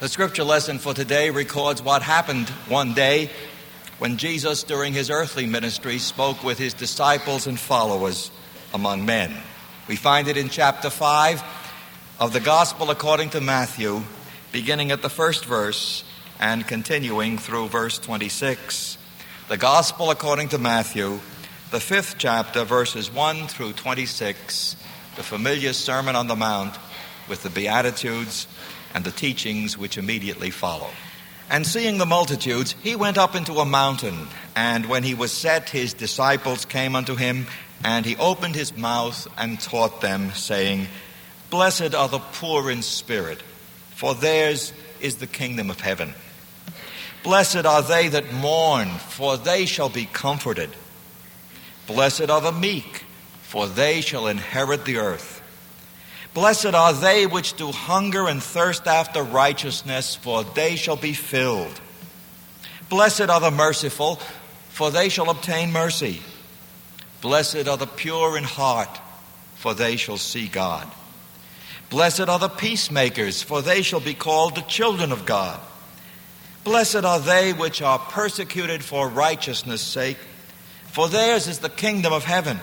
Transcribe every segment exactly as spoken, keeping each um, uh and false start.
The scripture lesson for today records what happened one day when Jesus, during his earthly ministry, spoke with his disciples and followers among men. We find it in chapter five of the Gospel according to Matthew, beginning at the first verse and continuing through verse twenty-six. The Gospel according to Matthew, the fifth chapter, verses one through twenty-six, the familiar Sermon on the Mount with the Beatitudes and the teachings which immediately follow. And seeing the multitudes, he went up into a mountain, and when he was set, his disciples came unto him, and he opened his mouth and taught them, saying, Blessed are the poor in spirit, for theirs is the kingdom of heaven. Blessed are they that mourn, for they shall be comforted. Blessed are the meek, for they shall inherit the earth. Blessed are they which do hunger and thirst after righteousness, for they shall be filled. Blessed are the merciful, for they shall obtain mercy. Blessed are the pure in heart, for they shall see God. Blessed are the peacemakers, for they shall be called the children of God. Blessed are they which are persecuted for righteousness' sake, for theirs is the kingdom of heaven.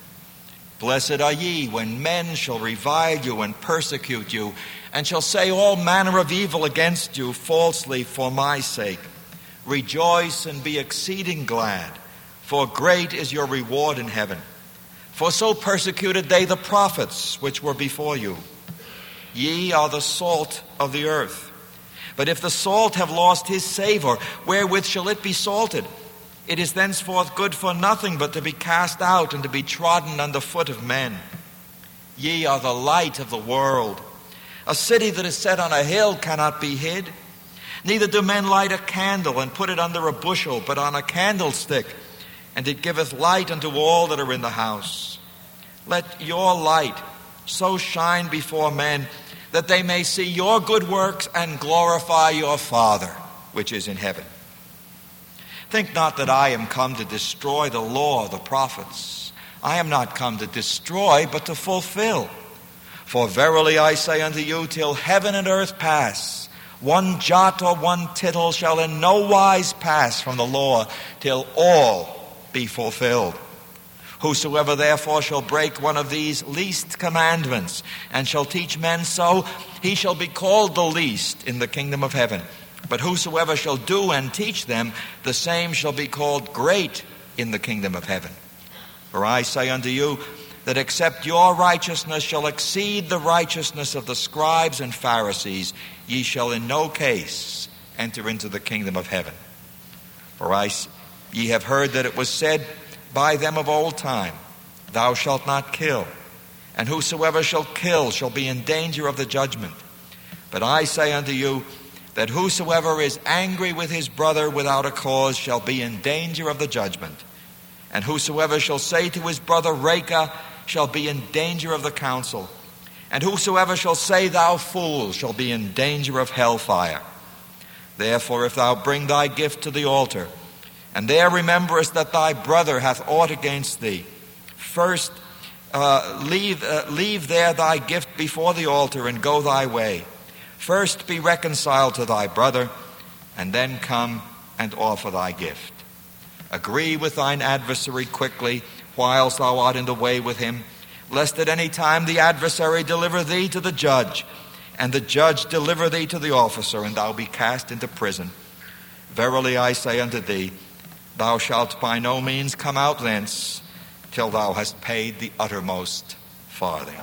Blessed are ye when men shall revile you and persecute you, and shall say all manner of evil against you falsely for my sake. Rejoice and be exceeding glad, for great is your reward in heaven. For so persecuted they the prophets which were before you. Ye are the salt of the earth. But if the salt have lost his savor, wherewith shall it be salted? It is thenceforth good for nothing but to be cast out and to be trodden under foot of men. Ye are the light of the world. A city that is set on a hill cannot be hid. Neither do men light a candle and put it under a bushel, but on a candlestick, and it giveth light unto all that are in the house. Let your light so shine before men, that they may see your good works and glorify your Father which is in heaven. Think not that I am come to destroy the law of the prophets. I am not come to destroy, but to fulfill. For verily I say unto you, till heaven and earth pass, one jot or one tittle shall in no wise pass from the law, till all be fulfilled. Whosoever therefore shall break one of these least commandments, and shall teach men so, he shall be called the least in the kingdom of heaven. But whosoever shall do and teach them, the same shall be called great in the kingdom of heaven. For I say unto you, that except your righteousness shall exceed the righteousness of the scribes and Pharisees, ye shall in no case enter into the kingdom of heaven. For I, ye have heard that it was said by them of old time, Thou shalt not kill, and whosoever shall kill shall be in danger of the judgment. But I say unto you, that whosoever is angry with his brother without a cause shall be in danger of the judgment. And whosoever shall say to his brother, Raca, shall be in danger of the council. And whosoever shall say, Thou fool, shall be in danger of hellfire. Therefore, if thou bring thy gift to the altar, and there rememberest that thy brother hath aught against thee, first uh, leave, uh, leave there thy gift before the altar, and go thy way. First be reconciled to thy brother, and then come and offer thy gift. Agree with thine adversary quickly, whilst thou art in the way with him, lest at any time the adversary deliver thee to the judge, and the judge deliver thee to the officer, and thou be cast into prison. Verily I say unto thee, thou shalt by no means come out thence, till thou hast paid the uttermost farthing.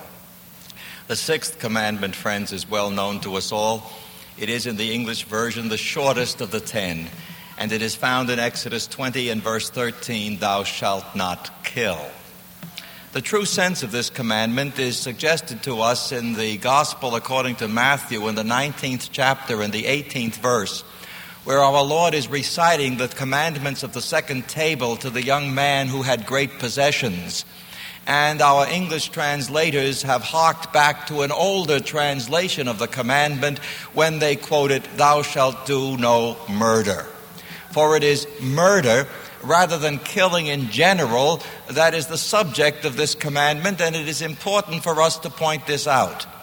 The sixth commandment, friends, is well known to us all. It is in the English version the shortest of the ten, and it is found in Exodus twenty and verse thirteen, Thou shalt not kill. The true sense of this commandment is suggested to us in the Gospel according to Matthew in the nineteenth chapter and the eighteenth verse, where our Lord is reciting the commandments of the second table to the young man who had great possessions. And our English translators have harked back to an older translation of the commandment when they quoted, Thou shalt do no murder. For it is murder, rather than killing in general, that is the subject of this commandment, and it is important for us to point this out.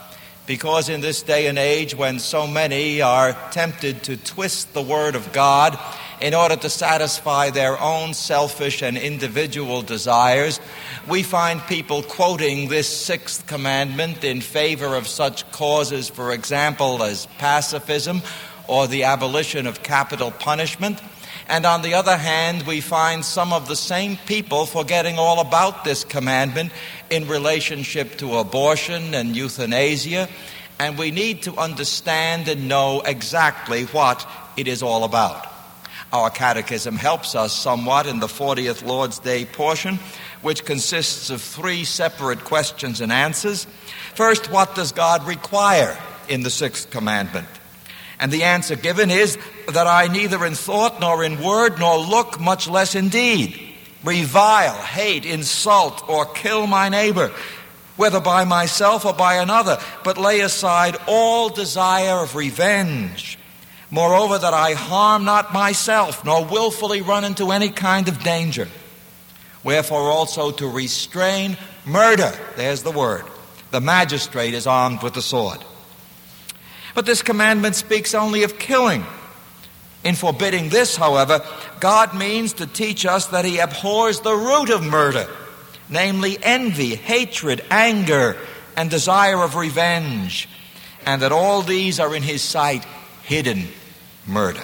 because in this day and age when so many are tempted to twist the Word of God in order to satisfy their own selfish and individual desires, we find people quoting this sixth commandment in favor of such causes, for example, as pacifism or the abolition of capital punishment. And on the other hand, we find some of the same people forgetting all about this commandment in relationship to abortion and euthanasia. And we need to understand and know exactly what it is all about. Our catechism helps us somewhat in the fortieth Lord's Day portion, which consists of three separate questions and answers. First, what does God require in the sixth commandment? And the answer given is that I neither in thought nor in word nor look, much less in deed, revile, hate, insult, or kill my neighbor, whether by myself or by another, but lay aside all desire of revenge. Moreover, that I harm not myself, nor willfully run into any kind of danger. Wherefore also to restrain murder. There's the word. The magistrate is armed with the sword. But this commandment speaks only of killing. In forbidding this, however, God means to teach us that he abhors the root of murder, namely envy, hatred, anger, and desire of revenge, and that all these are in his sight hidden murder.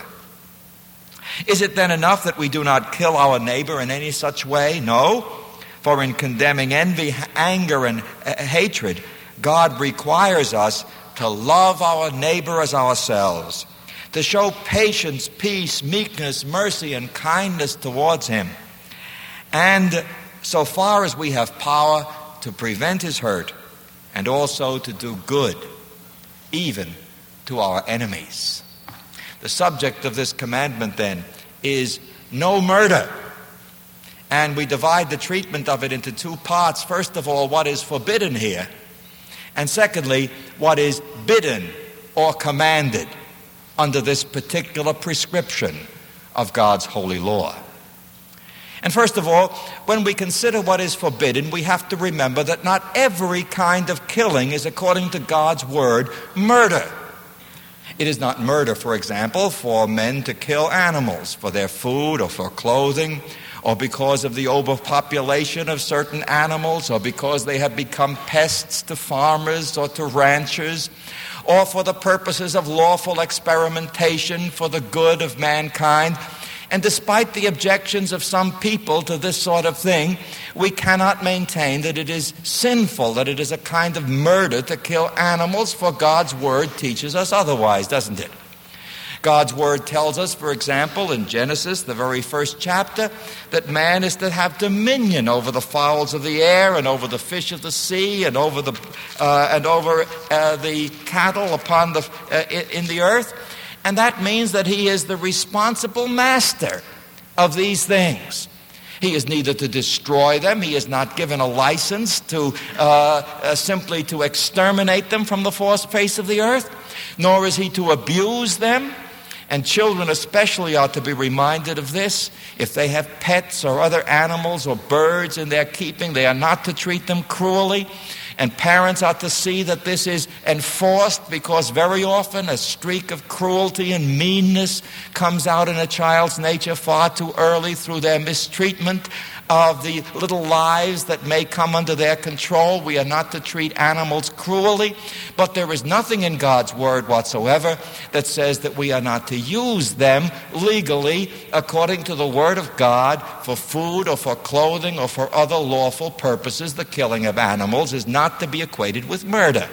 Is it then enough that we do not kill our neighbor in any such way? No, for in condemning envy, anger, and uh, hatred, God requires us to love our neighbor as ourselves, to show patience, peace, meekness, mercy, and kindness towards him, and so far as we have power, to prevent his hurt, and also to do good, even to our enemies. The subject of this commandment, then, is no murder. And we divide the treatment of it into two parts. First of all, what is forbidden here. And secondly, what is bidden or commanded under this particular prescription of God's holy law. And first of all, when we consider what is forbidden, we have to remember that not every kind of killing is, according to God's word, murder. It is not murder, for example, for men to kill animals for their food or for clothing, or because of the overpopulation of certain animals, or because they have become pests to farmers or to ranchers, or for the purposes of lawful experimentation for the good of mankind. And despite the objections of some people to this sort of thing, we cannot maintain that it is sinful, that it is a kind of murder to kill animals, for God's word teaches us otherwise, doesn't it? God's word tells us, for example, in Genesis, the very first chapter, that man is to have dominion over the fowls of the air and over the fish of the sea and over the uh, and over uh, the cattle upon the uh, in the earth, and that means that he is the responsible master of these things. He is neither to destroy them. He is not given a license to uh, uh, simply to exterminate them from the face of the earth, nor is he to abuse them. And children especially are to be reminded of this. If they have pets or other animals or birds in their keeping, they are not to treat them cruelly. And parents are to see that this is enforced, because very often a streak of cruelty and meanness comes out in a child's nature far too early through their mistreatment of the little lives that may come under their control. We are not to treat animals cruelly, but there is nothing in God's word whatsoever that says that we are not to use them legally according to the word of God for food or for clothing or for other lawful purposes. The killing of animals is not to be equated with murder.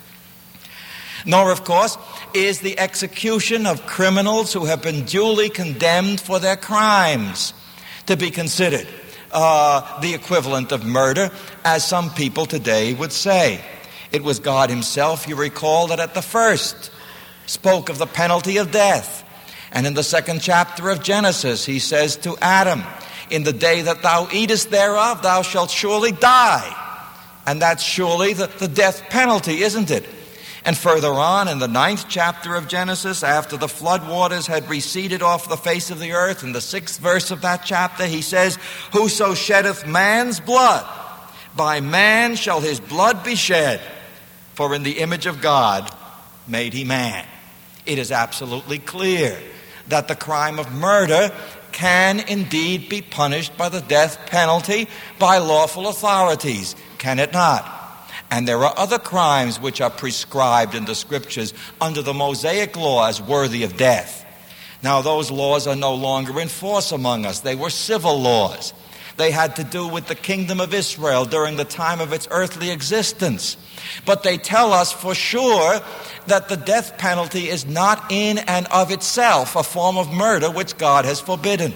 Nor, of course, is the execution of criminals who have been duly condemned for their crimes to be considered Uh, the equivalent of murder, as some people today would say. It was God himself, you recall, that at the first spoke of the penalty of death. And in the second chapter of Genesis, he says to Adam, in the day that thou eatest thereof, thou shalt surely die. And that's surely the, the death penalty, isn't it? And further on, in the ninth chapter of Genesis, after the flood waters had receded off the face of the earth, in the sixth verse of that chapter, he says, whoso sheddeth man's blood, by man shall his blood be shed. For in the image of God made he man. It is absolutely clear that the crime of murder can indeed be punished by the death penalty by lawful authorities, can it not? And there are other crimes which are prescribed in the Scriptures under the Mosaic law as worthy of death. Now, those laws are no longer in force among us. They were civil laws. They had to do with the kingdom of Israel during the time of its earthly existence. But they tell us for sure that the death penalty is not in and of itself a form of murder which God has forbidden.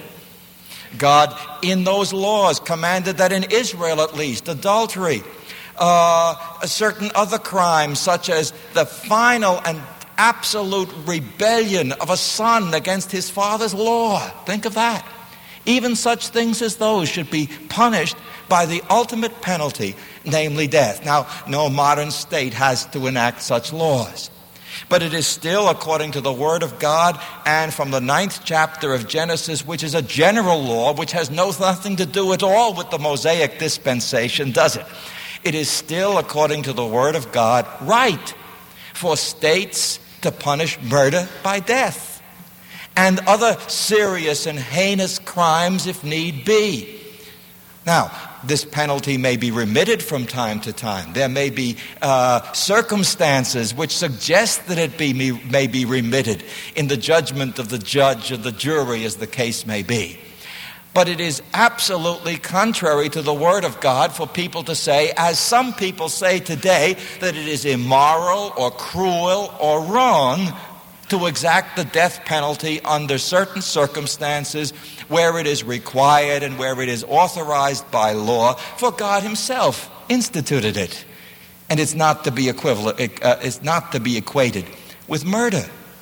God, in those laws, commanded that in Israel at least, adultery, uh, certain other crimes such as the final and absolute rebellion of a son against his father's law. Think of that. Even such things as those should be punished by the ultimate penalty, namely death. Now, no modern state has to enact such laws. But it is still according to the Word of God and from the ninth chapter of Genesis, which is a general law, which has no nothing to do at all with the Mosaic dispensation, does it? It is still, according to the Word of God, right for states to punish murder by death and other serious and heinous crimes if need be. Now, this penalty may be remitted from time to time. There may be uh, circumstances which suggest that it be, may be remitted in the judgment of the judge or the jury, as the case may be. But it is absolutely contrary to the Word of God for people to say, as some people say today, that it is immoral or cruel or wrong to exact the death penalty under certain circumstances where it is required and where it is authorized by law, for God himself instituted it. And it's not to be equivalent, uh, it's not to be equated with murder.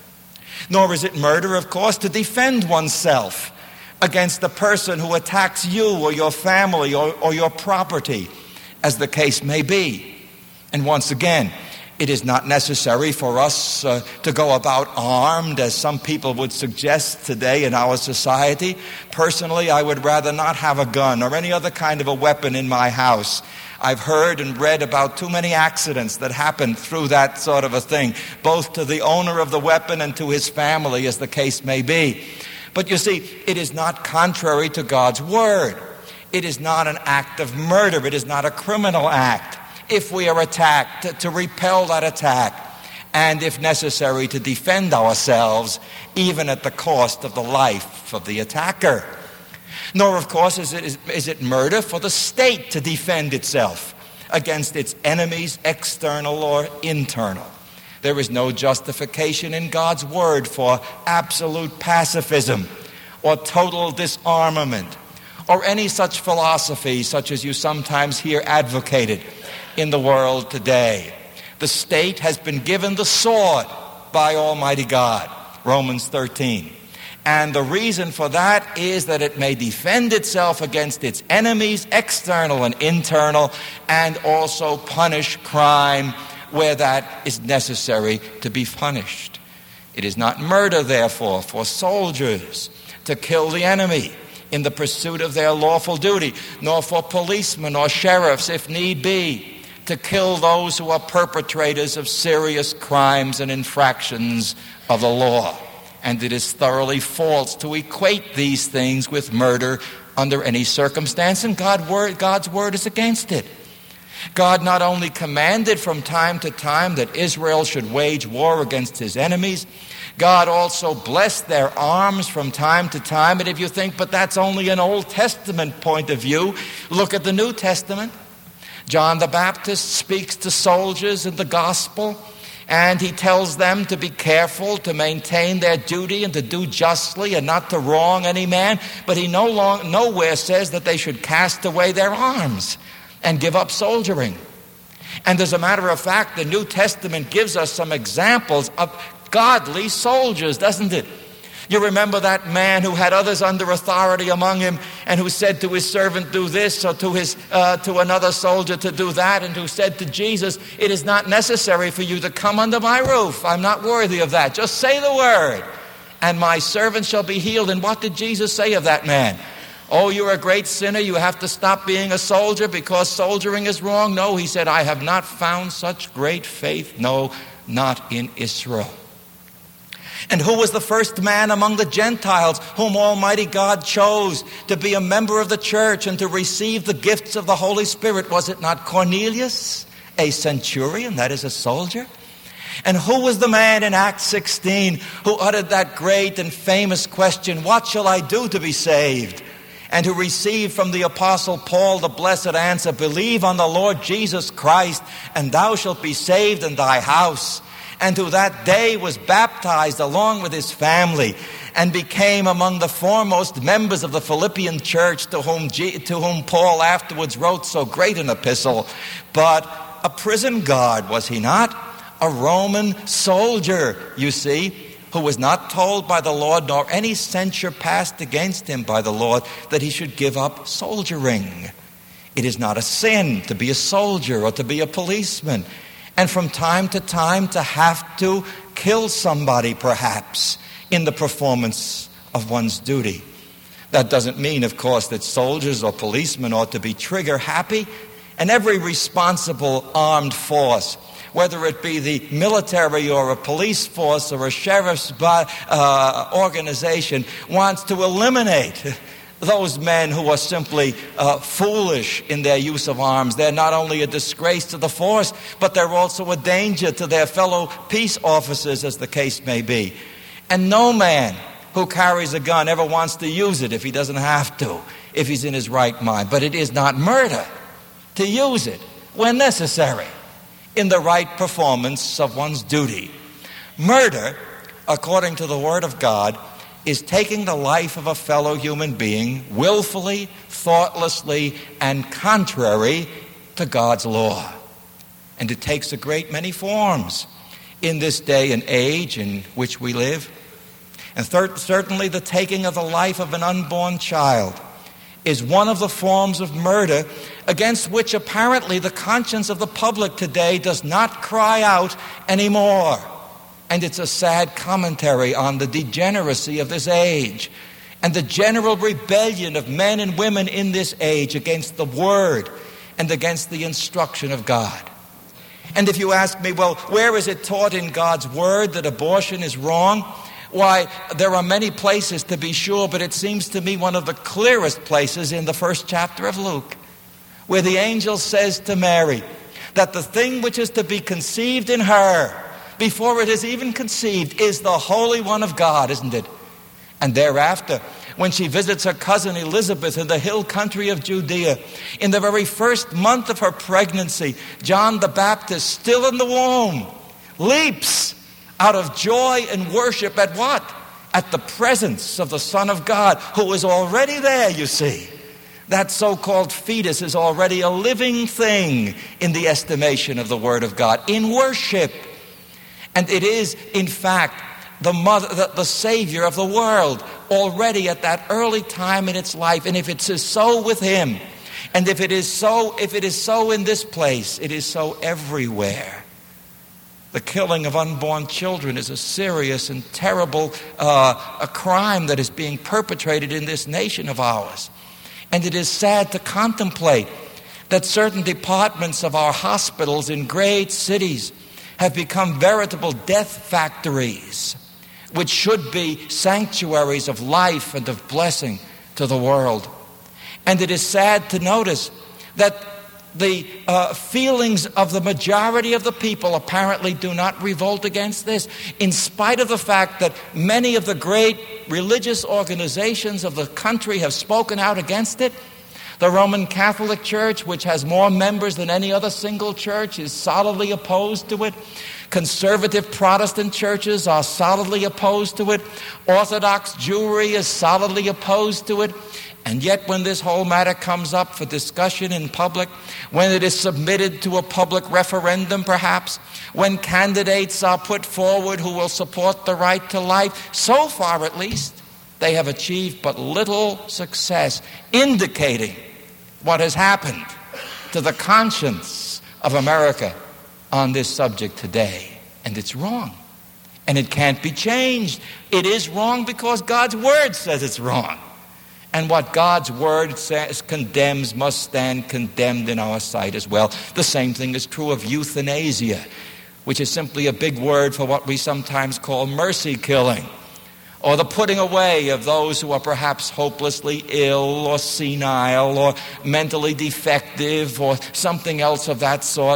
Nor is it murder, of course, to defend oneself against the person who attacks you or your family or, or your property, as the case may be. And once again, it is not necessary for us uh, to go about armed, as some people would suggest today in our society. Personally, I would rather not have a gun or any other kind of a weapon in my house. I've heard and read about too many accidents that happen through that sort of a thing, both to the owner of the weapon and to his family, as the case may be. But you see, it is not contrary to God's word. It is not an act of murder. It is not a criminal act. If we are attacked, to, to repel that attack, and if necessary, to defend ourselves, even at the cost of the life of the attacker. Nor, of course, is it, is, is it murder for the state to defend itself against its enemies, external or internal. There is no justification in God's word for absolute pacifism or total disarmament or any such philosophy such as you sometimes hear advocated in the world today. The state has been given the sword by Almighty God, Romans thirteen. And the reason for that is that it may defend itself against its enemies, external and internal, and also punish crime where that is necessary to be punished. It is not murder, therefore, for soldiers to kill the enemy in the pursuit of their lawful duty, nor for policemen or sheriffs, if need be, to kill those who are perpetrators of serious crimes and infractions of the law. And it is thoroughly false to equate these things with murder under any circumstance, and God word, God's word is against it. God not only commanded from time to time that Israel should wage war against his enemies, God also blessed their arms from time to time. And if you think, but that's only an Old Testament point of view, look at the New Testament. John the Baptist speaks to soldiers in the gospel, and he tells them to be careful to maintain their duty and to do justly and not to wrong any man. But he no long, nowhere says that they should cast away their arms and give up soldiering. And as a matter of fact, the New Testament gives us some examples of godly soldiers, doesn't it? You remember that man who had others under authority among him and who said to his servant, do this, or to his uh, to another soldier to do that, and who said to Jesus, it is not necessary for you to come under my roof. I'm not worthy of that. Just say the word, and my servant shall be healed. And what did Jesus say of that man? Oh, you're a great sinner, you have to stop being a soldier because soldiering is wrong. No, he said, I have not found such great faith, no, not in Israel. And who was the first man among the Gentiles whom Almighty God chose to be a member of the church and to receive the gifts of the Holy Spirit? Was it not Cornelius, a centurion, that is a soldier? And who was the man in Acts sixteen who uttered that great and famous question, what shall I do to be saved? And who received from the Apostle Paul the blessed answer, believe on the Lord Jesus Christ, and thou shalt be saved in thy house. And who that day was baptized along with his family and became among the foremost members of the Philippian church, to whom, G- to whom Paul afterwards wrote so great an epistle. But a prison guard, was he not? A Roman soldier, you see, who was not told by the Lord, nor any censure passed against him by the Lord, that he should give up soldiering. It is not a sin to be a soldier or to be a policeman, and from time to time to have to kill somebody, perhaps, in the performance of one's duty. That doesn't mean, of course, that soldiers or policemen ought to be trigger happy, and every responsible armed force, whether it be the military or a police force or a sheriff's uh, organization, wants to eliminate those men who are simply uh, foolish in their use of arms. They're not only a disgrace to the force, but they're also a danger to their fellow peace officers, as the case may be. And no man who carries a gun ever wants to use it if he doesn't have to, if he's in his right mind. But it is not murder to use it when necessary, in the right performance of one's duty. Murder, according to the Word of God, is taking the life of a fellow human being willfully, thoughtlessly, and contrary to God's law. And it takes a great many forms in this day and age in which we live. And thir- certainly the taking of the life of an unborn child is one of the forms of murder against which apparently the conscience of the public today does not cry out anymore. And it's a sad commentary on the degeneracy of this age and the general rebellion of men and women in this age against the Word and against the instruction of God. And if you ask me, well, where is it taught in God's Word that abortion is wrong? Why, there are many places to be sure, but it seems to me one of the clearest places in the first chapter of Luke, where the angel says to Mary that the thing which is to be conceived in her before it is even conceived is the Holy One of God, isn't it? And thereafter, when she visits her cousin Elizabeth in the hill country of Judea, in the very first month of her pregnancy, John the Baptist, still in the womb, leaps out of joy and worship at what? At the presence of the Son of God, who is already there, you see. That so-called fetus is already a living thing in the estimation of the Word of God, in worship. And it is, in fact, the mother, the, the Savior of the world, already at that early time in its life. And if it is so with Him, and if it is so, if it is so in this place, it is so everywhere. The killing of unborn children is a serious and terrible uh, a crime that is being perpetrated in this nation of ours. And it is sad to contemplate that certain departments of our hospitals in great cities have become veritable death factories, which should be sanctuaries of life and of blessing to the world. And it is sad to notice that the uh, feelings of the majority of the people apparently do not revolt against this, in spite of the fact that many of the great religious organizations of the country have spoken out against it. The Roman Catholic Church, which has more members than any other single church, is solidly opposed to it. Conservative Protestant churches are solidly opposed to it. Orthodox Jewry is solidly opposed to it. And yet when this whole matter comes up for discussion in public, when it is submitted to a public referendum perhaps, when candidates are put forward who will support the right to life, so far at least, they have achieved but little success, indicating what has happened to the conscience of America on this subject today. And it's wrong. And it can't be changed. It is wrong because God's Word says it's wrong. And what God's word says condemns must stand condemned in our sight as well. The same thing is true of euthanasia, which is simply a big word for what we sometimes call mercy killing, or the putting away of those who are perhaps hopelessly ill or senile or mentally defective or something else of that sort,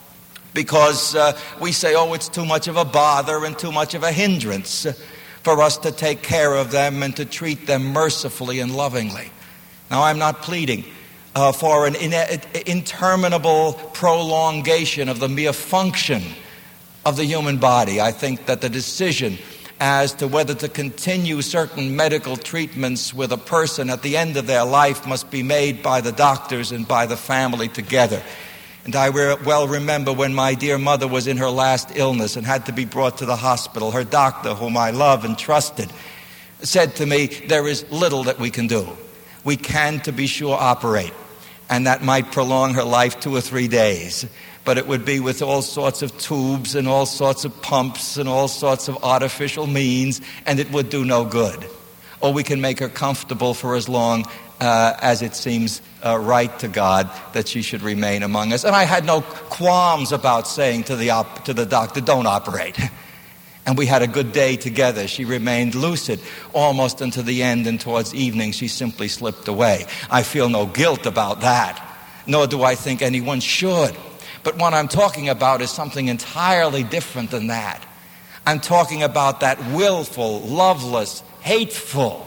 because uh, we say, oh, it's too much of a bother and too much of a hindrance for us to take care of them and to treat them mercifully and lovingly. Now, I'm not pleading uh, for an in- interminable prolongation of the mere function of the human body. I think that the decision as to whether to continue certain medical treatments with a person at the end of their life must be made by the doctors and by the family together. And I re- well remember when my dear mother was in her last illness and had to be brought to the hospital, her doctor, whom I love and trusted, said to me, there is little that we can do. We can, to be sure, operate, and that might prolong her life two or three days. But it would be with all sorts of tubes and all sorts of pumps and all sorts of artificial means, and it would do no good. Or we can make her comfortable for as long uh, as it seems uh, right to God that she should remain among us. And I had no qualms about saying to the op- to the doctor, don't operate. And we had a good day together. She remained lucid almost until the end, and towards evening she simply slipped away. I feel no guilt about that, nor do I think anyone should. But what I'm talking about is something entirely different than that. I'm talking about that willful, loveless, hateful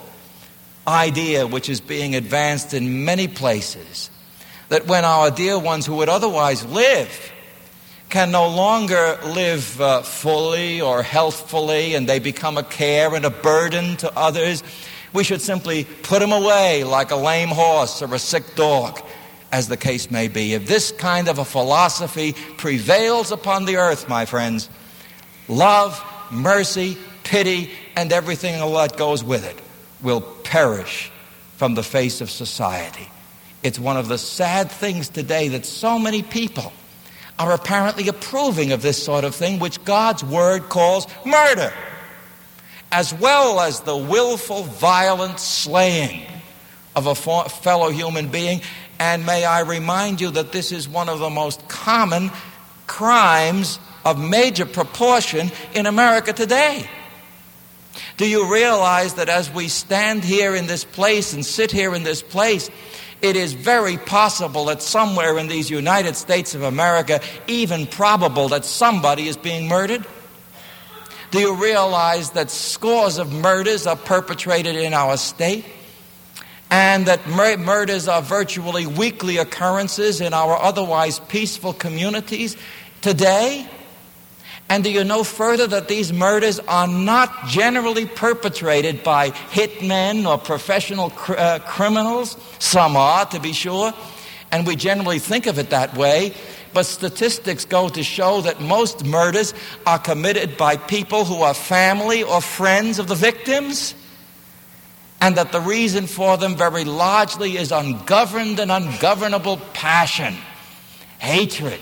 idea which is being advanced in many places, that when our dear ones who would otherwise live can no longer live uh, fully or healthfully, and they become a care and a burden to others, we should simply put them away like a lame horse or a sick dog, as the case may be. If this kind of a philosophy prevails upon the earth, my friends, love, mercy, pity, and everything that goes with it will perish from the face of society. It's one of the sad things today that so many people are apparently approving of this sort of thing, which God's word calls murder, as well as the willful, violent slaying of a fellow human being. And may I remind you that this is one of the most common crimes of major proportion in America today. Do you realize that as we stand here in this place and sit here in this place, it is very possible that somewhere in these United States of America, even probable that somebody is being murdered? Do you realize that scores of murders are perpetrated in our state? And that mur- murders are virtually weekly occurrences in our otherwise peaceful communities today? And do you know further that these murders are not generally perpetrated by hitmen or professional cr- uh, criminals? Some are, to be sure, and we generally think of it that way. But statistics go to show that most murders are committed by people who are family or friends of the victims, and that the reason for them very largely is ungoverned and ungovernable passion, hatred,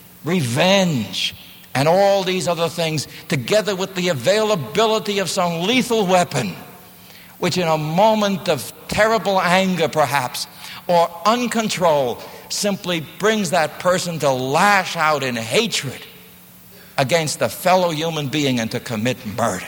revenge, and all these other things, together with the availability of some lethal weapon, which in a moment of terrible anger perhaps, or uncontrol, simply brings that person to lash out in hatred against a fellow human being and to commit murder.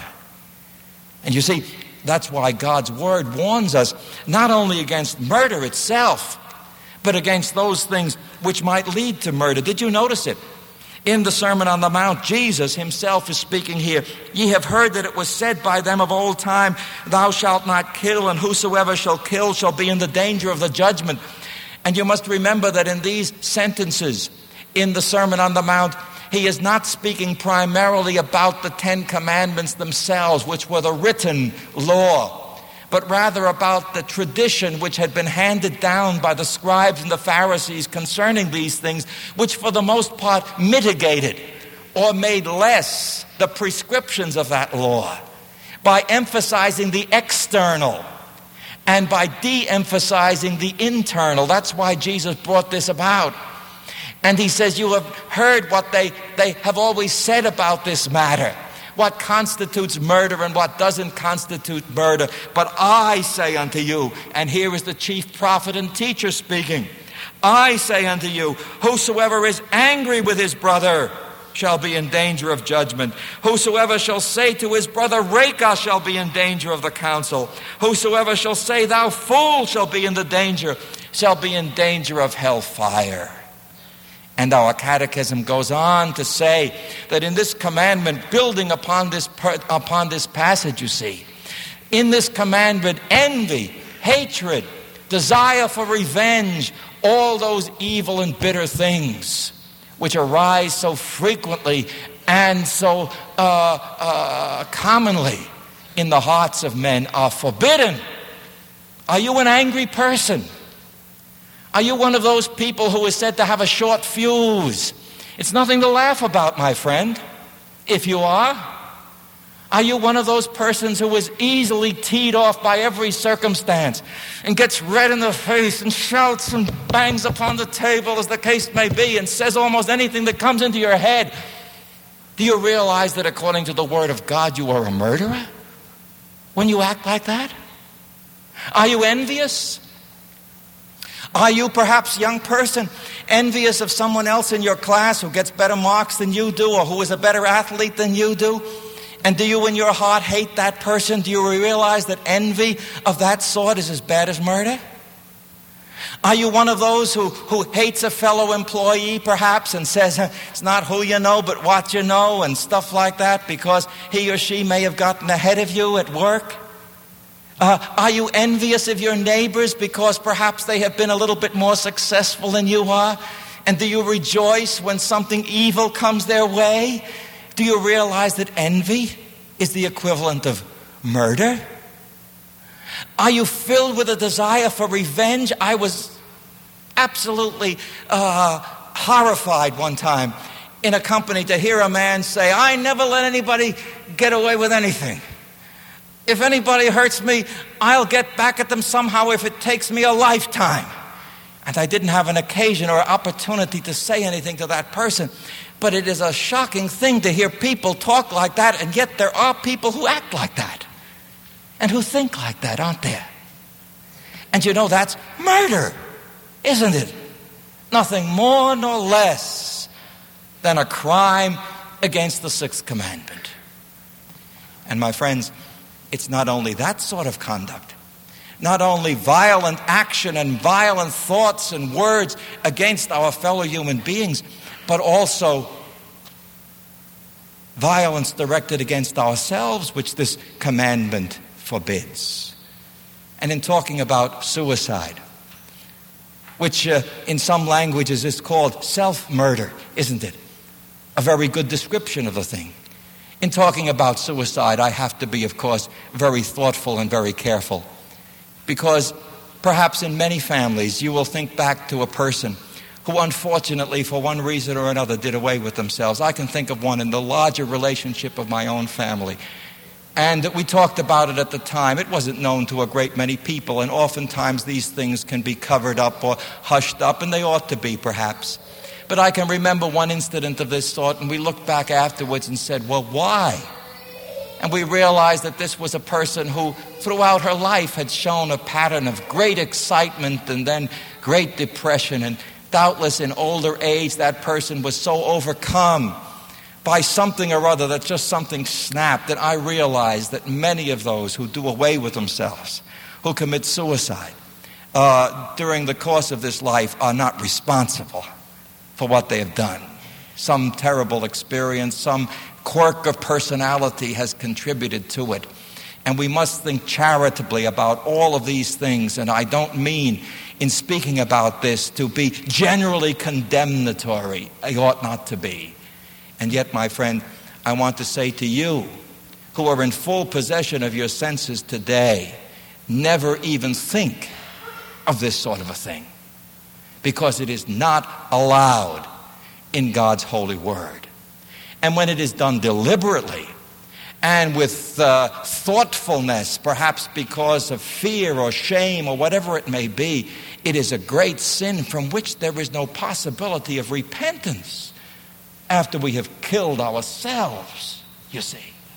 And you see, that's why God's word warns us not only against murder itself, but against those things which might lead to murder. Did you notice it? In the Sermon on the Mount, Jesus himself is speaking here. Ye have heard that it was said by them of old time, thou shalt not kill, and whosoever shall kill shall be in the danger of the judgment. And you must remember that in these sentences in the Sermon on the Mount, he is not speaking primarily about the Ten Commandments themselves, which were the written law, but rather about the tradition which had been handed down by the scribes and the Pharisees concerning these things, which for the most part mitigated or made less the prescriptions of that law by emphasizing the external and by de-emphasizing the internal. That's why Jesus brought this about. And he says, you have heard what they, they have always said about this matter. what constitutes murder and what doesn't constitute murder. But I say unto you, and here is the chief prophet and teacher speaking, I say unto you, whosoever is angry with his brother shall be in danger of judgment. Whosoever shall say to his brother, Raca, shall be in danger of the council. Whosoever shall say, thou fool, shall be in the danger, shall be in danger of hellfire. And our catechism goes on to say that in this commandment, building upon this, upon this passage, you see, in this commandment, envy, hatred, desire for revenge, all those evil and bitter things which arise so frequently and so uh, uh, commonly in the hearts of men are forbidden. Are you an angry person? Are you one of those people who is said to have a short fuse? It's nothing to laugh about, my friend, if you are. Are you one of those persons who is easily teed off by every circumstance and gets red in the face and shouts and bangs upon the table, as the case may be, and says almost anything that comes into your head? Do you realize that according to the Word of God, you are a murderer when you act like that? Are you envious? Are you, perhaps, young person, envious of someone else in your class who gets better marks than you do or who is a better athlete than you do? And do you in your heart hate that person? Do you realize that envy of that sort is as bad as murder? Are you one of those who, who hates a fellow employee, perhaps, and says, it's not who you know, but what you know, and stuff like that, because he or she may have gotten ahead of you at work? Uh, are you envious of your neighbors because perhaps they have been a little bit more successful than you are? And do you rejoice when something evil comes their way? Do you realize that envy is the equivalent of murder? Are you filled with a desire for revenge? I was absolutely uh, horrified one time in a company to hear a man say, I never let anybody get away with anything. If anybody hurts me, I'll get back at them somehow if it takes me a lifetime. And I didn't have an occasion or opportunity to say anything to that person. But it is a shocking thing to hear people talk like that, and yet there are people who act like that and who think like that, aren't there? And you know, that's murder, isn't it? Nothing more nor less than a crime against the sixth commandment. And my friends, it's not only that sort of conduct, not only violent action and violent thoughts and words against our fellow human beings, but also violence directed against ourselves, which this commandment forbids. And in talking about suicide, which uh, in some languages is called self-murder, isn't it? A very good description of the thing. In talking about suicide, I have to be, of course, very thoughtful and very careful, because perhaps in many families you will think back to a person who unfortunately, for one reason or another, did away with themselves. I can think of one in the larger relationship of my own family. And we talked about it at the time. It wasn't known to a great many people, and oftentimes these things can be covered up or hushed up, and they ought to be, perhaps. But I can remember one incident of this sort, and we looked back afterwards and said, well, why? And we realized that this was a person who, throughout her life, had shown a pattern of great excitement and then great depression. And doubtless in older age, that person was so overcome by something or other that just something snapped. And I realized that many of those who do away with themselves, who commit suicide uh, during the course of this life, are not responsible for what they have done. Some terrible experience, some quirk of personality has contributed to it. And we must think charitably about all of these things. And I don't mean, in speaking about this, to be generally condemnatory. I ought not to be. And yet, my friend, I want to say to you, who are in full possession of your senses today, never even think of this sort of a thing, because it is not allowed in God's holy word. And when it is done deliberately and with uh, thoughtfulness, perhaps because of fear or shame or whatever it may be, it is a great sin from which there is no possibility of repentance after we have killed ourselves, you see.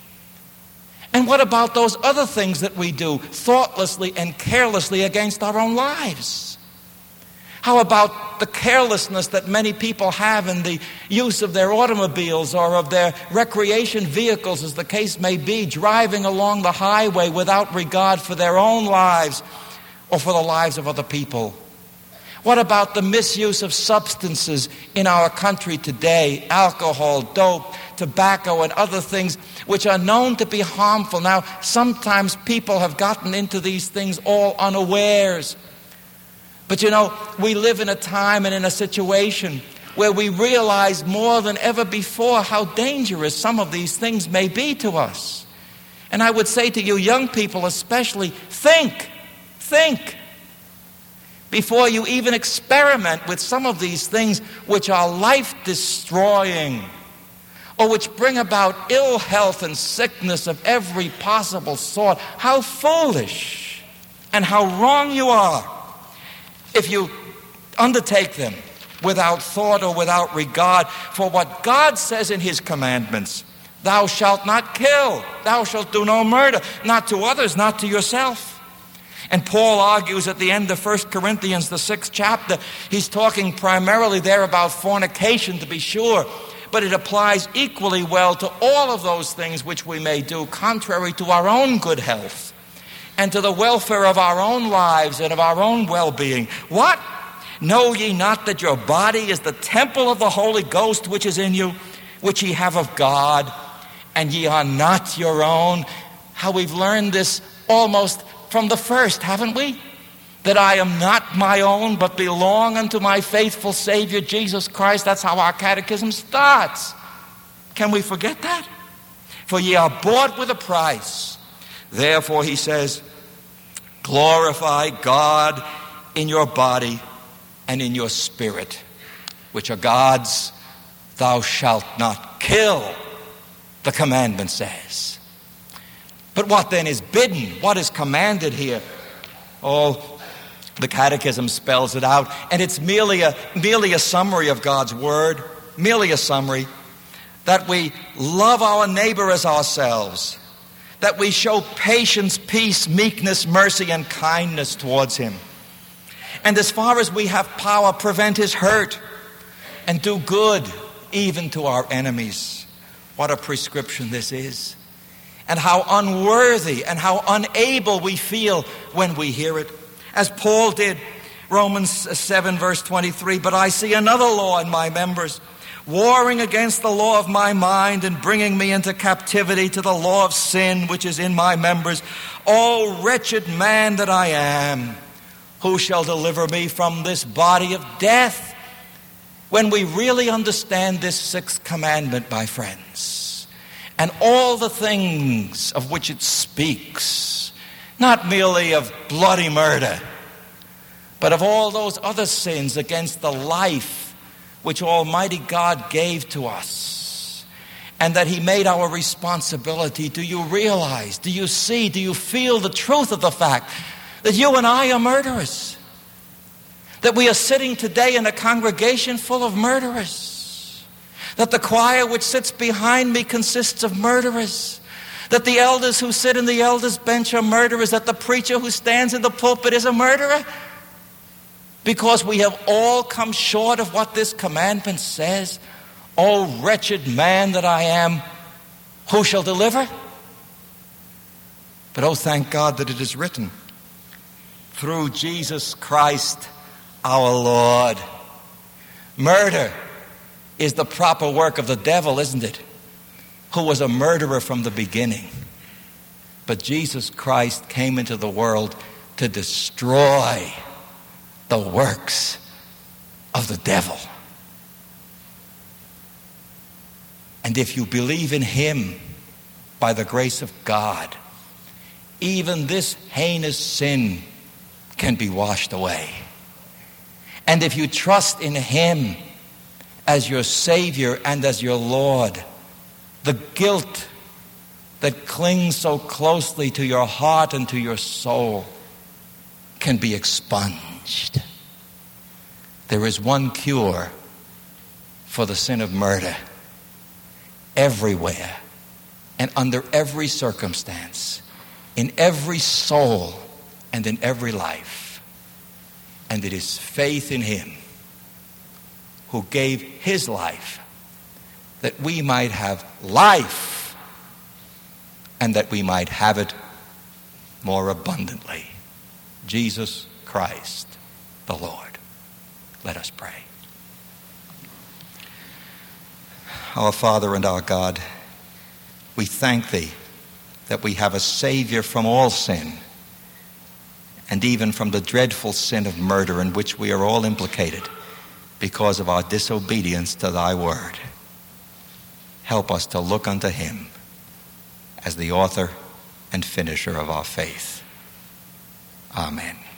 And what about those other things that we do thoughtlessly and carelessly against our own lives? How about the carelessness that many people have in the use of their automobiles or of their recreation vehicles, as the case may be, driving along the highway without regard for their own lives or for the lives of other people? What about the misuse of substances in our country today? Alcohol, dope, tobacco, and other things which are known to be harmful. Now, sometimes people have gotten into these things all unawares. But you know, we live in a time and in a situation where we realize more than ever before how dangerous some of these things may be to us. And I would say to you young people especially, think, think. Before you even experiment with some of these things which are life-destroying or which bring about ill health and sickness of every possible sort, how foolish and how wrong you are if you undertake them without thought or without regard for what God says in His commandments. Thou shalt not kill, thou shalt do no murder, not to others, not to yourself. And Paul argues at the end of First Corinthians, the sixth chapter, he's talking primarily there about fornication, to be sure, but it applies equally well to all of those things which we may do contrary to our own good health and to the welfare of our own lives and of our own well-being. What? Know ye not that your body is the temple of the Holy Ghost which is in you, which ye have of God, and ye are not your own? How we've learned this almost from the first, haven't we? That I am not my own, but belong unto my faithful Savior, Jesus Christ. That's how our catechism starts. Can we forget that? For ye are bought with a price. Therefore, he says, glorify God in your body and in your spirit, which are God's. Thou shalt not kill, the commandment says. But what then is bidden? What is commanded here? Oh, the Catechism spells it out, and it's merely a, merely a summary of God's Word, merely a summary, that we love our neighbor as ourselves, that we show patience, peace, meekness, mercy, and kindness towards him. And as far as we have power, prevent his hurt and do good even to our enemies. What a prescription this is. And how unworthy and how unable we feel when we hear it. As Paul did, Romans seven verse twenty-three, but I see another law in my members, warring against the law of my mind and bringing me into captivity to the law of sin which is in my members. O wretched man that I am, who shall deliver me from this body of death? When we really understand this sixth commandment, my friends, and all the things of which it speaks, not merely of bloody murder, but of all those other sins against the life which Almighty God gave to us, and that He made our responsibility. Do you realize, do you see, do you feel the truth of the fact that you and I are murderers? That we are sitting today in a congregation full of murderers? That the choir which sits behind me consists of murderers? That the elders who sit in the elders' bench are murderers? That the preacher who stands in the pulpit is a murderer? Because we have all come short of what this commandment says. O wretched man that I am, who shall deliver? But oh, thank God that it is written, through Jesus Christ our Lord. Murder is the proper work of the devil, isn't it? Who was a murderer from the beginning. But Jesus Christ came into the world to destroy the works of the devil. And if you believe in Him by the grace of God, even this heinous sin can be washed away. And if you trust in Him as your Savior and as your Lord, the guilt that clings so closely to your heart and to your soul can be expunged. There is one cure for the sin of murder everywhere and under every circumstance, in every soul and in every life. And it is faith in him who gave his life that we might have life and that we might have it more abundantly. Jesus Christ, the Lord. Let us pray. Our Father and our God, we thank thee that we have a Savior from all sin, and even from the dreadful sin of murder in which we are all implicated because of our disobedience to thy word. Help us to look unto him as the author and finisher of our faith. Amen.